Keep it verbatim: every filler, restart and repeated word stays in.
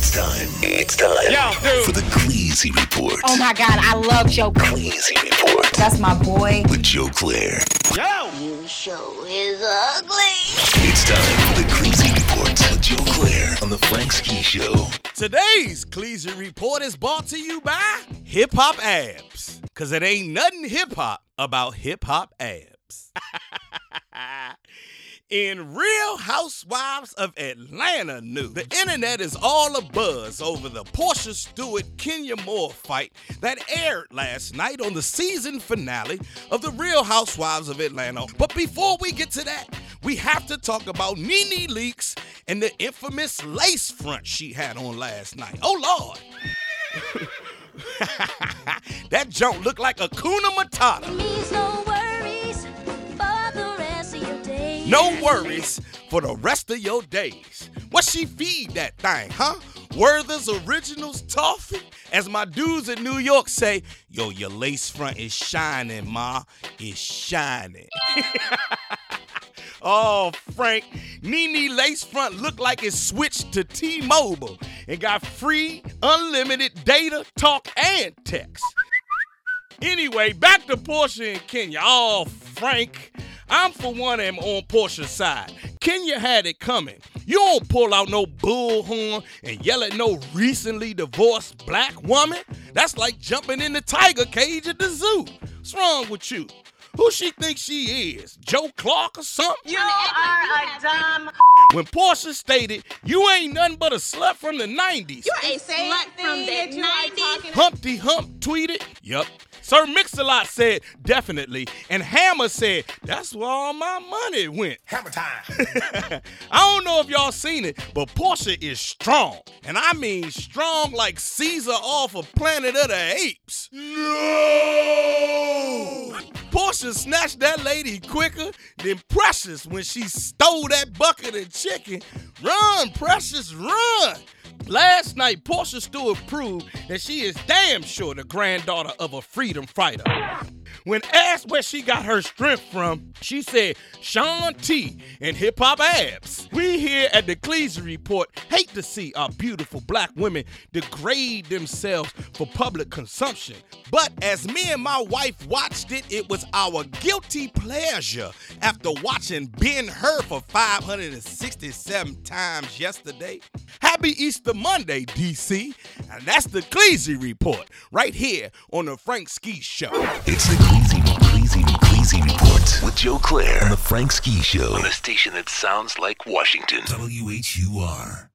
It's time. It's time Yo, dude. for the Cleasy Report. Oh my God, I love Joe. Cleasy Report That's my boy. with Joe Claire. Yo! You show is ugly. It's time for the Cleasy Report with Joe Claire on the Frank Ski Show. Today's Cleasy Report is brought to you by Hip Hop Abs. Cause it ain't nothing hip hop about hip hop abs. In Real Housewives of Atlanta news, the internet is all abuzz over the Portia Stewart-Kenya Moore fight that aired last night on the season finale of the Real Housewives of Atlanta. But before we get to that, we have to talk about Nene Leakes and the infamous lace front she had on last night. Oh, Lord. That junk looked like a Hakuna Matata. No worries for the rest of your days. No worries for the rest of your days. What she feed that thing, huh? Werther's Originals toffee? As my dudes in New York say, yo, your lace front is shining, ma. It's shining. Oh, Frank, Nene lace front looked like it switched to T-Mobile and got free, unlimited data, talk, and text. Anyway, back to Portia and Kenya. Oh, Frank, I'm for one am on Portia's side. Kenya had it coming. You don't pull out no bullhorn and yell at no recently divorced black woman. That's like jumping in the tiger cage at the zoo. What's wrong with you? Who she thinks she is? Joe Clark or something? You are a dumb. When Portia stated, you ain't nothing but a slut from the nineties. You a slut from the nineties. Humpty Hump tweeted, yup. Sir Mix-a-Lot said, definitely. And Hammer said, that's where all my money went. Hammer time. I don't know if y'all seen it, but Portia is strong. And I mean strong like Caesar off of Planet of the Apes. No! Portia snatched that lady quicker than Precious when she stole that bucket of chicken. Run, Precious, run! Last night, Portia Stewart proved that she is damn sure the granddaughter of a freedom fighter. When asked where she got her strength from, she said, Sean T and Hip Hop Abs. We here at the Cleasy Report hate to see our beautiful black women degrade themselves for public consumption. But as me and my wife watched it, it was our guilty pleasure after watching Ben-Hur for five hundred sixty-seven times yesterday. Happy Easter Monday, D C. And that's the Cleasy Report right here on the Frank Ski Show. It's the Cleasy, Cleasy, Cleasy Report with Joe Claire on the Frank Ski Show on a station that sounds like Washington. W H U R.